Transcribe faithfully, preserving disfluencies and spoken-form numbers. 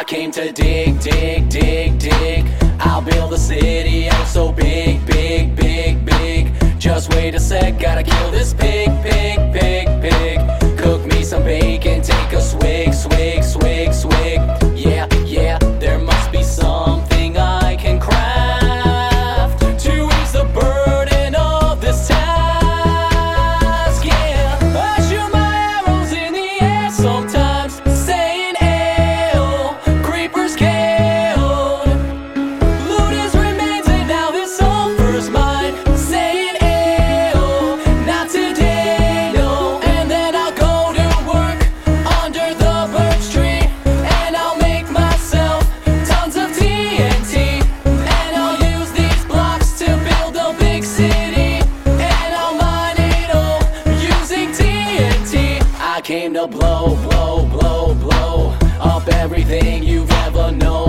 I came to dig, dig, dig, dig. I'll build a city, oh so big, big, big, big. Just wait a sec, gotta kill this pig, pig, pig, pig. Cook me some bacon, take a swig, swig, swig, swig. Yeah, yeah, there must be something I can craft to ease the burden of this task. Yeah, I shoot my arrows in the air sometimes, saying "Ayo, creepers killed, loot his remains, and now his sulfur's mine." Saying "Ayo, not today, no." And then I'll go to work under the birch tree, and I'll make myself tons of T N T, and I'll use these blocks to build a big city, and I'll mine it all using T N T. I came to blow, blow, blow, blow up everything you've ever known.